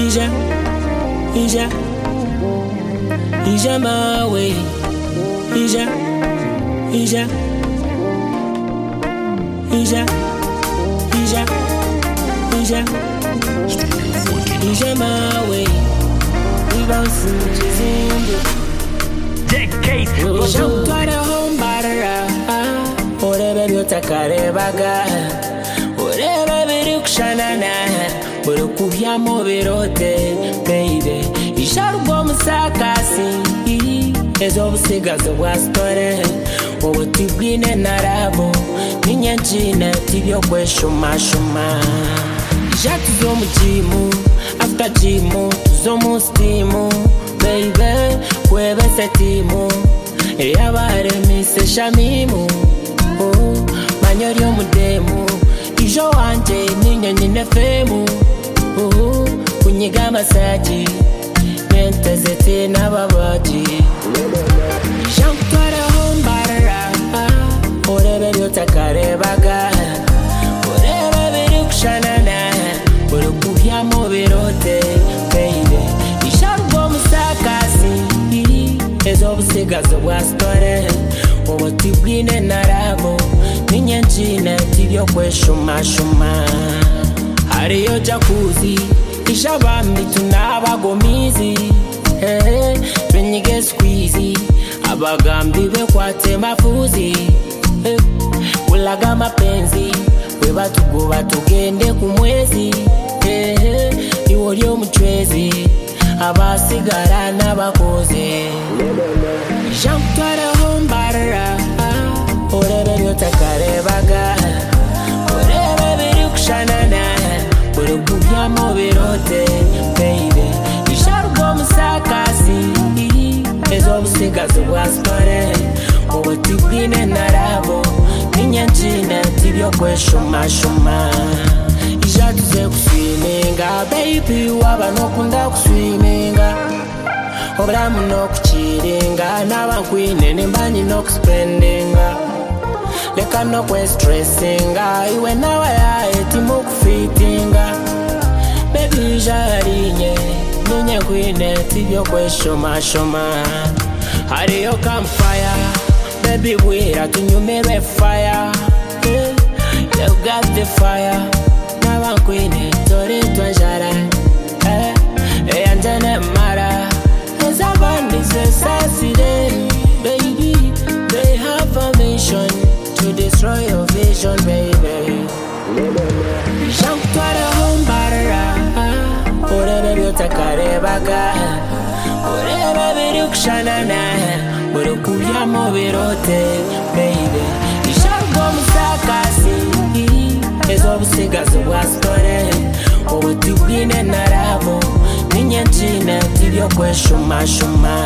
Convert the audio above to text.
Ija mawe, Ija mawe, ibansi mchizimbi. Shantwara hombara, orebe byotakare baga, orebe birukshanana, burukubiyamo birote, baby. Isharugwa musakasi, ezobusigazo bwa store, obutibwine narabo, ninyanjina tibyo kweshumashuma. Ishatu zo mu jimu, after jimu, tuzo mu stimu, baby, kwebese timu, eyabare mise shamimu, manyori omudemu, ijo wanje ninyanyine femu, kunyiga masaji, mentezete n'ababaji. Shantwara hombara, orebe byotakare baga, orebe birukshanana, burukubiyamo birote, baby. Isharugwa musakasi, ezobusigazo bwa store, obutibwine narabo, ninyanjina tibyo kweshumashuma. Hariyo jacuzzi, ishabami tunabagomizi, twenyige squeezy, abagambi bekwate mafuzi, ulaga mapenzi, webatugoba tugende kumwezi, iwo lyo muchwezi, abasigara n'abakoze. Shantwara hombara, orebe byotakare baga, orebe birukshanana, burukubiyamo birote, baby. Isharugwa musakasi, ezobusigazo bwa store, obutibwine narabo, ninyanjina tibyo kweshumashuma. Ishatuze kuswiminga, baby, waba nokunda kuswiminga, obulamu nokuchiringa, nabankwine nimbanyi nokuspendinga, leka nokwestressinga, iwe nawe yae timukufitinga, baby jarinye, ninye kwine tibyo kweshumashuma. Hariyo campfire, baby bwira tunyumire fire, you got the fire, nabankwine tori twanjara, eyanjane mara, ezabandi zesasire, baby, they have a mission to destroy your vision, baby. Shantwara hombara, orebe byotakare baga, orebe birukshanana, burukubiyamo birote, baby. Isharugwa musakasi, ezobusigazo bwa store, obutibwine narabo, ninyanjina tibyo kweshumashuma.